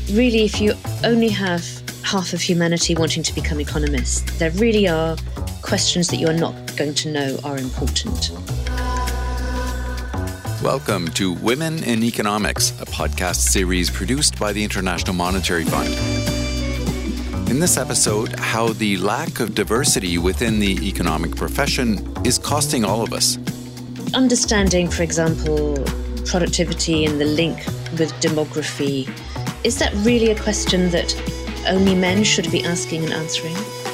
really, if you only have half of humanity wanting to become economists, there really are questions that you are not going to know are important. Welcome to Women in Economics, a podcast series produced by the International Monetary Fund. In this episode, how the lack of diversity within the economic profession is costing all of us. Understanding, for example, productivity and the link with demography, is that really a question that only men should be asking and answering?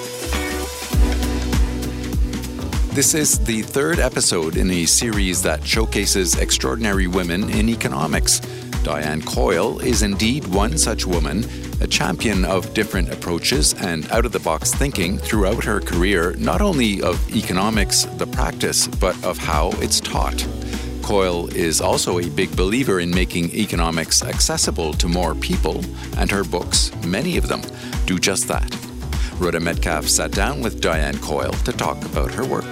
This is the third episode in a series that showcases extraordinary women in economics. Diane Coyle is indeed one such woman, a champion of different approaches and out-of-the-box thinking throughout her career, not only of economics, the practice, but of how it's taught. Coyle is also a big believer in making economics accessible to more people, and her books, many of them, do just that. Rhoda Metcalf sat down with Diane Coyle to talk about her work.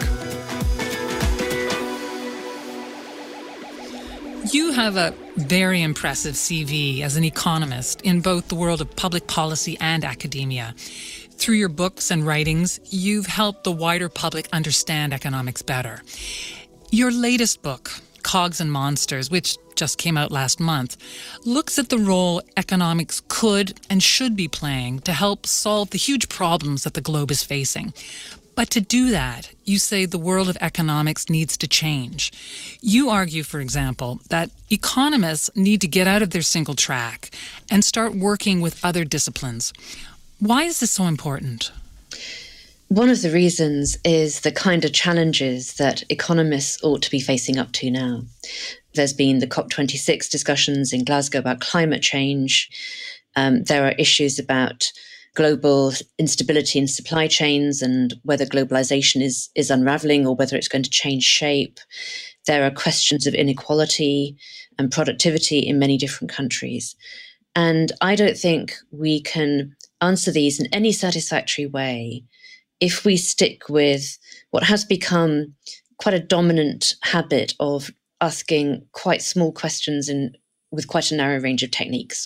You have a very impressive CV as an economist in both the world of public policy and academia. Through your books and writings, you've helped the wider public understand economics better. Your latest book, Cogs and Monsters, which just came out last month, looks at the role economics could and should be playing to help solve the huge problems that the globe is facing. But to do that, you say the world of economics needs to change. You argue, for example, that economists need to get out of their single track and start working with other disciplines. Why is this so important? One of the reasons is the kind of challenges that economists ought to be facing up to now. There's been the COP26 discussions in Glasgow about climate change. There are issues about global instability in supply chains and whether globalization is unraveling or whether it's going to change shape. There are questions of inequality and productivity in many different countries. And I don't think we can answer these in any satisfactory way if we stick with what has become quite a dominant habit of asking quite small questions with quite a narrow range of techniques.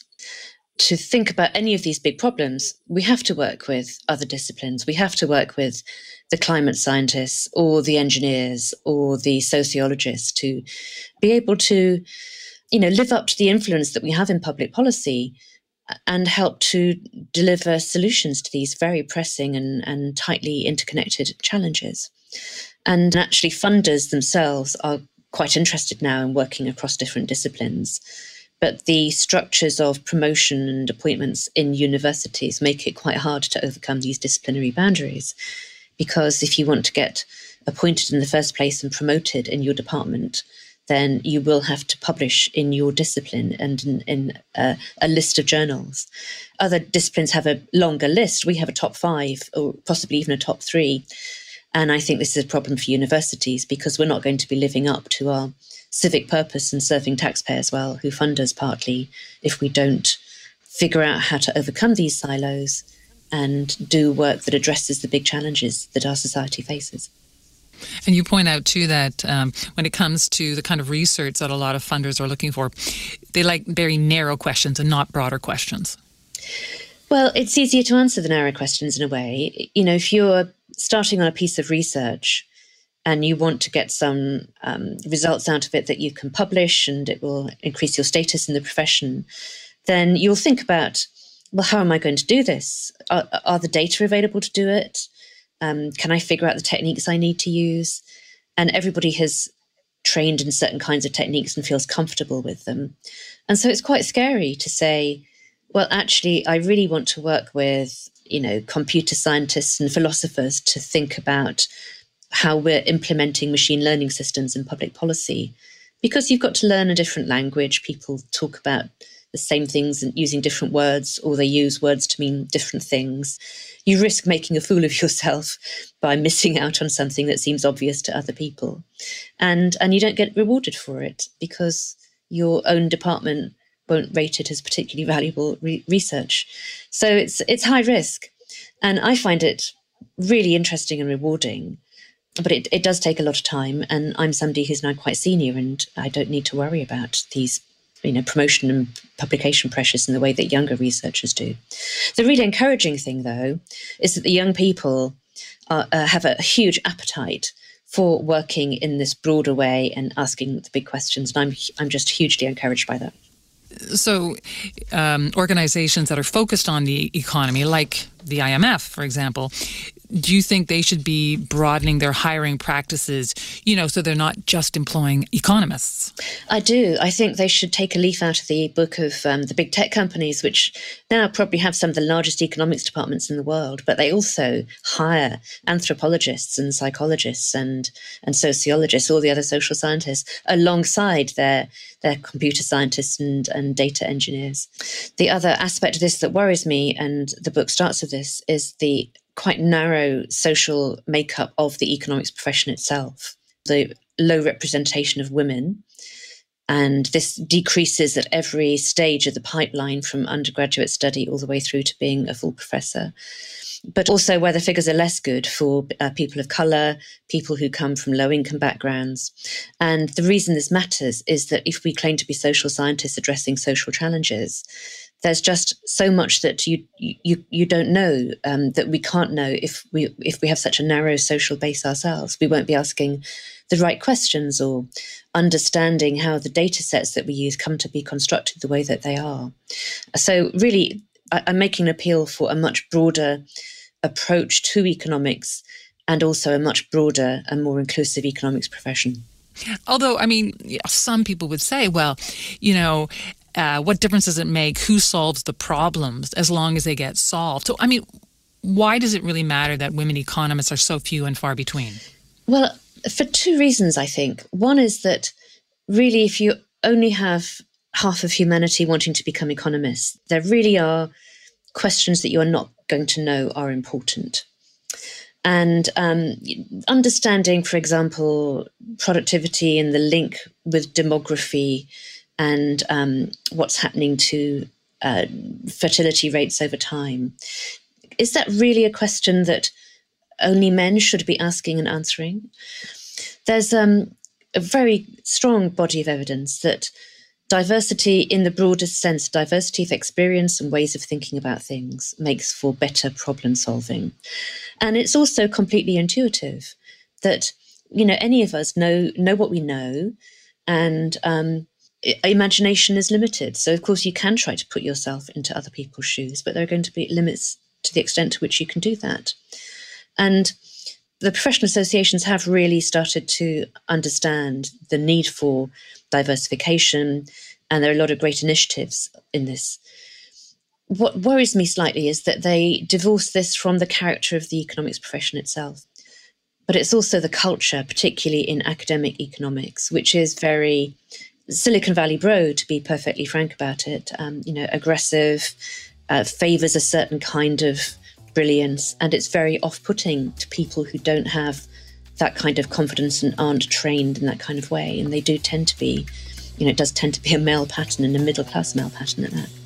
To think about any of these big problems, we have to work with other disciplines. We have to work with the climate scientists or the engineers or the sociologists to be able to, live up to the influence that we have in public policy and help to deliver solutions to these very pressing and tightly interconnected challenges. And actually, funders themselves are quite interested now in working across different disciplines. But the structures of promotion and appointments in universities make it quite hard to overcome these disciplinary boundaries. Because if you want to get appointed in the first place and promoted in your department, then you will have to publish in your discipline and in a list of journals. Other disciplines have a longer list. We have a top 5 or possibly even a top 3. And I think this is a problem for universities because we're not going to be living up to our civic purpose and serving taxpayers well, who fund us partly, if we don't figure out how to overcome these silos and do work that addresses the big challenges that our society faces. And you point out, too, that when it comes to the kind of research that a lot of funders are looking for, they like very narrow questions and not broader questions. Well, it's easier to answer the narrow questions in a way. If you're starting on a piece of research and you want to get some results out of it that you can publish and it will increase your status in the profession, then you'll think about, well, how am I going to do this? Are the data available to do it? Can I figure out the techniques I need to use? And everybody has trained in certain kinds of techniques and feels comfortable with them. And so it's quite scary to say, well, actually, I really want to work with, computer scientists and philosophers to think about how we're implementing machine learning systems in public policy. Because you've got to learn a different language. People talk about the same things and using different words, or they use words to mean different things. You risk making a fool of yourself by missing out on something that seems obvious to other people. And you don't get rewarded for it because your own department won't rate it as particularly valuable research. So it's high risk. And I find it really interesting and rewarding. But it does take a lot of time. And I'm somebody who's now quite senior and I don't need to worry about these promotion and publication pressures in the way that younger researchers do. The really encouraging thing, though, is that the young people have a huge appetite for working in this broader way and asking the big questions. And I'm just hugely encouraged by that. So organizations that are focused on the economy, like the IMF, for example, do you think they should be broadening their hiring practices, so they're not just employing economists? I do. I think they should take a leaf out of the book of the big tech companies, which now probably have some of the largest economics departments in the world, but they also hire anthropologists and psychologists and sociologists, all the other social scientists, alongside their computer scientists and data engineers. The other aspect of this that worries me, and the book starts with this, is the quite narrow social makeup of the economics profession itself, the low representation of women. And this decreases at every stage of the pipeline, from undergraduate study all the way through to being a full professor. But also where the figures are less good for people of colour, people who come from low-income backgrounds. And the reason this matters is that if we claim to be social scientists addressing social challenges, there's just so much that you don't know, that we can't know if we have such a narrow social base ourselves. We won't be asking the right questions or understanding how the data sets that we use come to be constructed the way that they are. So really, I'm making an appeal for a much broader approach to economics, and also a much broader and more inclusive economics profession. Although, some people would say, well, what difference does it make who solves the problems as long as they get solved? So, why does it really matter that women economists are so few and far between? Well, for two reasons, I think. One is that really, if you only have half of humanity wanting to become economists, there really are questions that you are not going to know are important. And understanding, for example, productivity and the link with demography and what's happening to fertility rates over time. Is that really a question that only men should be asking and answering? There's a very strong body of evidence that diversity in the broadest sense, diversity of experience and ways of thinking about things, makes for better problem solving. And it's also completely intuitive that, any of us know what we know, and imagination is limited. So, of course, you can try to put yourself into other people's shoes, but there are going to be limits to the extent to which you can do that. And the professional associations have really started to understand the need for diversification, and there are a lot of great initiatives in this. What worries me slightly is that they divorce this from the character of the economics profession itself. But it's also the culture, particularly in academic economics, which is very Silicon Valley bro, to be perfectly frank about it, aggressive, favours a certain kind of brilliance, and it's very off-putting to people who don't have that kind of confidence and aren't trained in that kind of way. And they do tend to be, it does tend to be a male pattern, and a middle-class male pattern at that.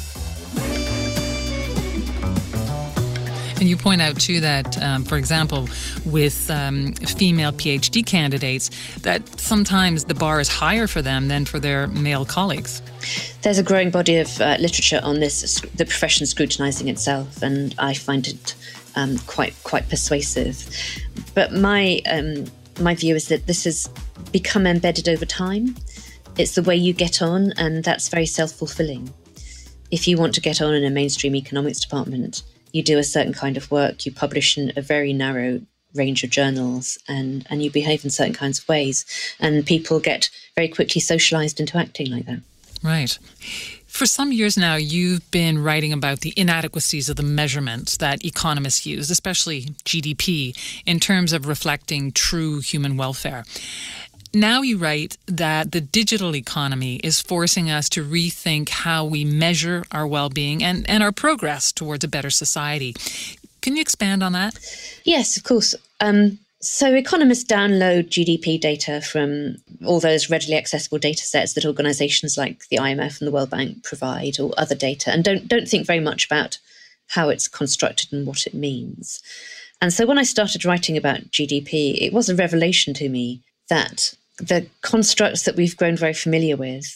And you point out, too, that, for example, with female PhD candidates, that sometimes the bar is higher for them than for their male colleagues. There's a growing body of literature on this, the profession scrutinising itself, and I find it quite persuasive. But my view is that this has become embedded over time. It's the way you get on, and that's very self-fulfilling. If you want to get on in a mainstream economics department, you do a certain kind of work, you publish in a very narrow range of journals, and you behave in certain kinds of ways. And people get very quickly socialised into acting like that. Right. For some years now, you've been writing about the inadequacies of the measurements that economists use, especially GDP, in terms of reflecting true human welfare. Now you write that the digital economy is forcing us to rethink how we measure our well-being and our progress towards a better society. Can you expand on that? Yes, of course. So economists download GDP data from all those readily accessible data sets that organisations like the IMF and the World Bank provide, or other data, and don't think very much about how it's constructed and what it means. And so when I started writing about GDP, it was a revelation to me that the constructs that we've grown very familiar with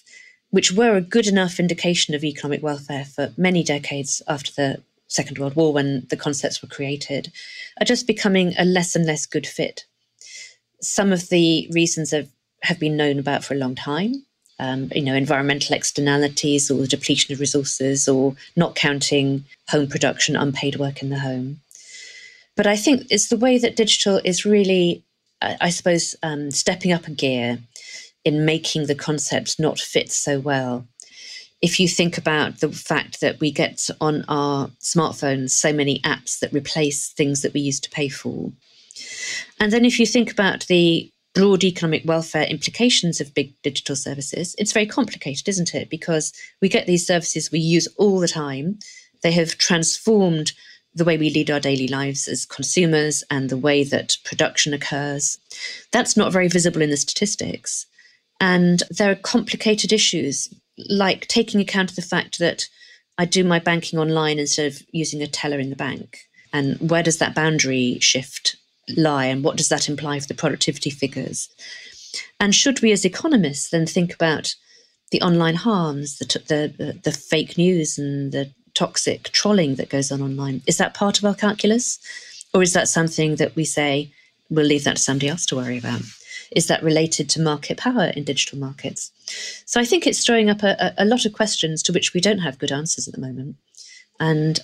which were a good enough indication of economic welfare for many decades after the Second World War, when the concepts were created, are just becoming a less and less good fit. Some of the reasons have been known about for a long time. Environmental externalities, or the depletion of resources, or not counting home production, unpaid work in the home. But I think it's the way that digital is really, stepping up a gear in making the concepts not fit so well. If you think about the fact that we get on our smartphones so many apps that replace things that we used to pay for. And then if you think about the broad economic welfare implications of big digital services, it's very complicated, isn't it? Because we get these services we use all the time. They have transformed the way we lead our daily lives as consumers and the way that production occurs. That's not very visible in the statistics. And there are complicated issues, like taking account of the fact that I do my banking online instead of using a teller in the bank. And where does that boundary shift lie, and what does that imply for the productivity figures? And should we as economists then think about the online harms, the fake news and the toxic trolling that goes on online? Is that part of our calculus? Or is that something that we say, we'll leave that to somebody else to worry about? Is that related to market power in digital markets? So I think it's throwing up a lot of questions to which we don't have good answers at the moment. And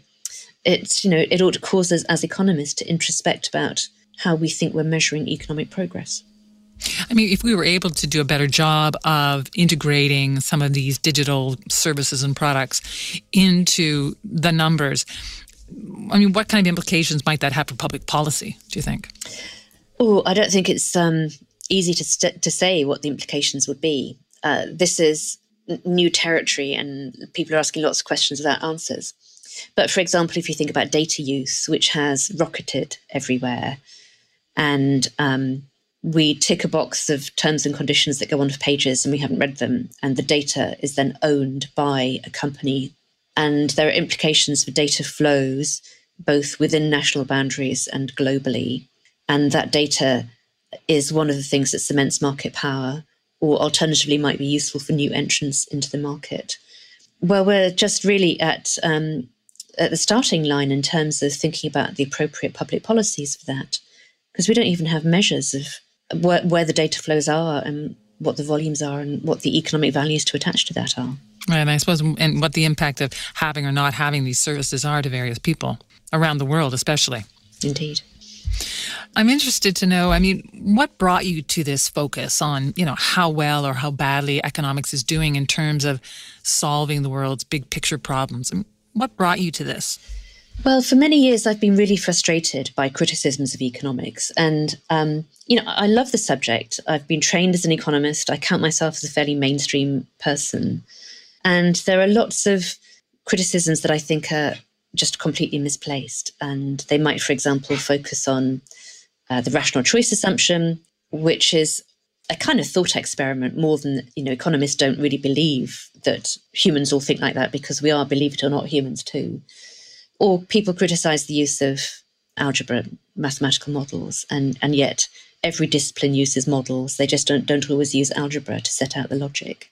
it ought to cause us as economists to introspect about how we think we're measuring economic progress. I mean, if we were able to do a better job of integrating some of these digital services and products into the numbers, I mean, what kind of implications might that have for public policy, do you think? Oh, I don't think it's easy to say what the implications would be. This is new territory and people are asking lots of questions without answers. But for example, if you think about data use, which has rocketed everywhere, and we tick a box of terms and conditions that go onto pages and we haven't read them, and the data is then owned by a company, and there are implications for data flows both within national boundaries and globally, and that data is one of the things that cements market power, or alternatively might be useful for new entrants into the market. Well, we're just really at the starting line in terms of thinking about the appropriate public policies for that, because we don't even have measures of where the data flows are and what the volumes are and what the economic values to attach to that are. Right, and I suppose, and what the impact of having or not having these services are to various people around the world, especially. Indeed. I'm interested to know, I mean, what brought you to this focus on, how well or how badly economics is doing in terms of solving the world's big picture problems? I mean, what brought you to this? Well, for many years, I've been really frustrated by criticisms of economics. And, I love the subject. I've been trained as an economist. I count myself as a fairly mainstream person. And there are lots of criticisms that I think are just completely misplaced. And they might, for example, focus on the rational choice assumption, which is a kind of thought experiment more than, economists don't really believe that humans all think like that, because we are, believe it or not, humans too. Or people criticize the use of algebra, mathematical models, and yet every discipline uses models. They just don't always use algebra to set out the logic.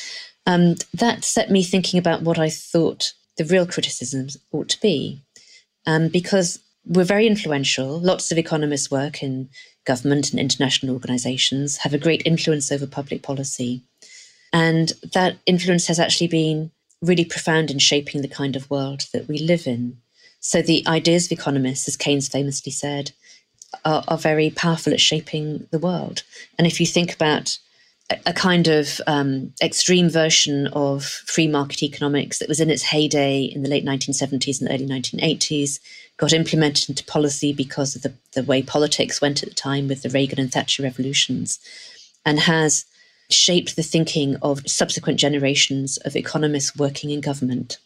That set me thinking about what I thought the real criticisms ought to be, because we're very influential. Lots of economists work in government and international organizations, have a great influence over public policy. And that influence has actually been really profound in shaping the kind of world that we live in. So the ideas of economists, as Keynes famously said, are very powerful at shaping the world. And if you think about a kind of extreme version of free market economics that was in its heyday in the late 1970s and early 1980s, got implemented into policy because of the way politics went at the time with the Reagan and Thatcher revolutions, and has shaped the thinking of subsequent generations of economists working in government.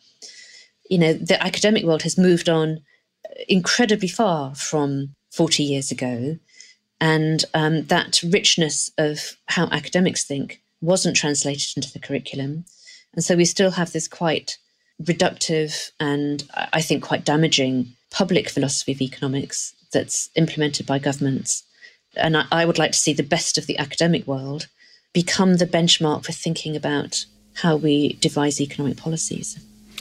The academic world has moved on incredibly far from 40 years ago. And that richness of how academics think wasn't translated into the curriculum. And so we still have this quite reductive and I think quite damaging public philosophy of economics that's implemented by governments. And I would like to see the best of the academic world become the benchmark for thinking about how we devise economic policies.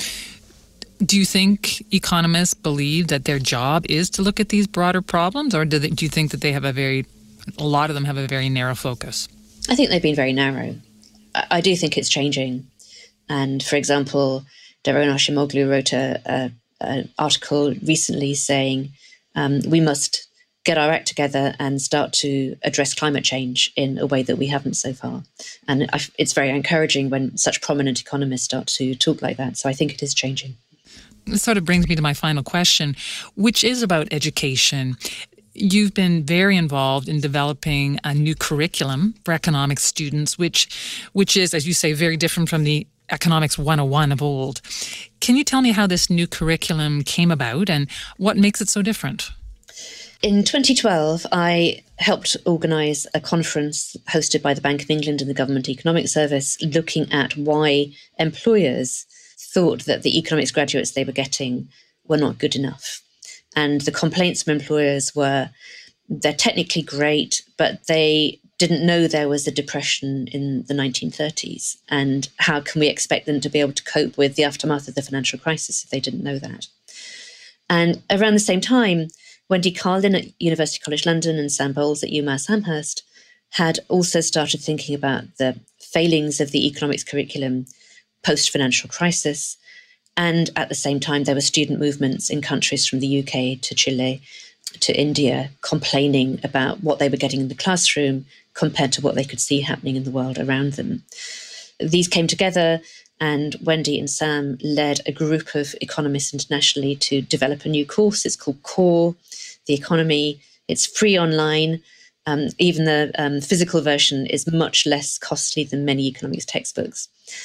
Do you think economists believe that their job is to look at these broader problems, or do you think that they have a lot of them have a very narrow focus? I think they've been very narrow. I do think it's changing. And for example, Daron Acemoglu wrote an article recently saying we must get our act together and start to address climate change in a way that we haven't so far. And it's very encouraging when such prominent economists start to talk like that. So I think it is changing. This sort of brings me to my final question, which is about education. You've been very involved in developing a new curriculum for economics students, which is, as you say, very different from the Economics 101 of old. Can you tell me how this new curriculum came about and what makes it so different? In 2012, I helped organise a conference hosted by the Bank of England and the Government Economic Service looking at why employers thought that the economics graduates they were getting were not good enough. And the complaints from employers were they're technically great, but they didn't know there was a depression in the 1930s. And how can we expect them to be able to cope with the aftermath of the financial crisis if they didn't know that? And around the same time, Wendy Carlin at University College London and Sam Bowles at UMass Amherst had also started thinking about the failings of the economics curriculum post-financial crisis. And at the same time, there were student movements in countries from the UK to Chile to India complaining about what they were getting in the classroom compared to what they could see happening in the world around them. These came together, and Wendy and Sam led a group of economists internationally to develop a new course. It's called Core, The Economy. It's free online. Even the physical version is much less costly than many economics textbooks.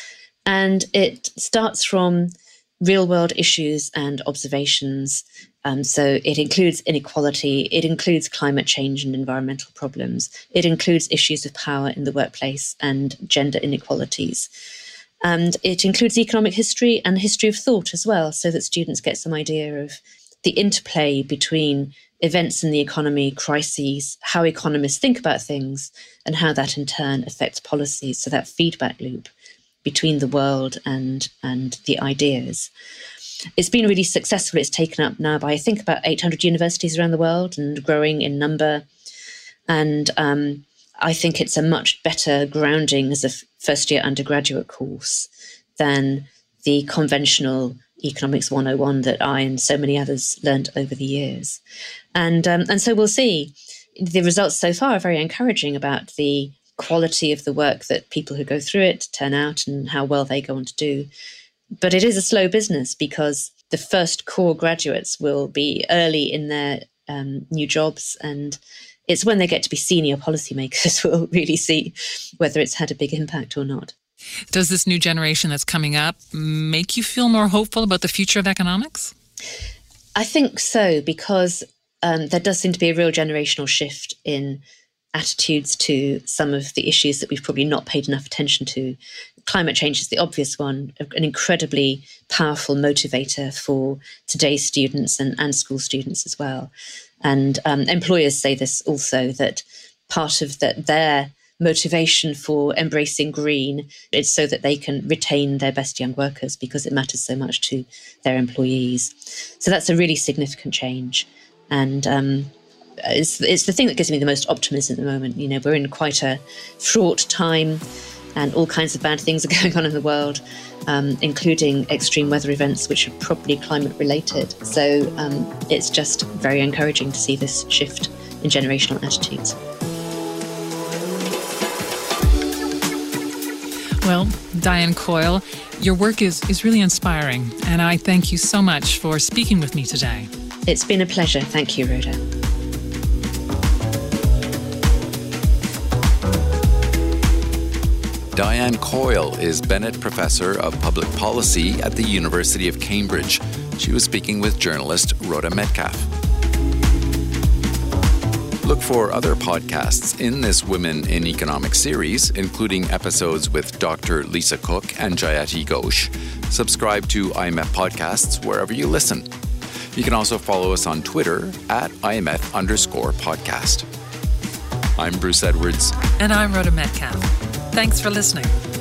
And it starts from real-world issues and observations. So it includes inequality, it includes climate change and environmental problems, it includes issues of power in the workplace and gender inequalities. And it includes economic history and history of thought as well, so that students get some idea of the interplay between events in the economy, crises, how economists think about things, and how that in turn affects policies. So that feedback loop between the world and the ideas. It's been really successful. It's taken up now by, I think, about 800 universities around the world and growing in number. And I think it's a much better grounding as a first-year undergraduate course than the conventional Economics 101 that I and so many others learned over the years. And so we'll see. The results so far are very encouraging about the quality of the work that people who go through it turn out and how well they go on to do. But it is a slow business because the first core graduates will be early in their new jobs, and it's when they get to be senior policymakers we'll really see whether it's had a big impact or not. Does this new generation that's coming up make you feel more hopeful about the future of economics? I think so, because there does seem to be a real generational shift in attitudes to some of the issues that we've probably not paid enough attention to. Climate change is the obvious one, an incredibly powerful motivator for today's students and school students as well. And employers say this also, that part of their motivation for embracing green is so that they can retain their best young workers because it matters so much to their employees. So that's a really significant change. And it's the thing that gives me the most optimism at the moment. You know, we're in quite a fraught time and all kinds of bad things are going on in the world, including extreme weather events, which are probably climate related. So it's just very encouraging to see this shift in generational attitudes. Well, Diane Coyle, your work is really inspiring, and I thank you so much for speaking with me today. It's been a pleasure. Thank you, Rhoda. Diane Coyle is Bennett Professor of Public Policy at the University of Cambridge. She was speaking with journalist Rhoda Metcalfe. Look for other podcasts in this Women in Economics series, including episodes with Dr. Lisa Cook and Jayati Ghosh. Subscribe to IMF Podcasts wherever you listen. You can also follow us on Twitter at IMF_podcast. I'm Bruce Edwards. And I'm Rhoda Metcalfe. Thanks for listening.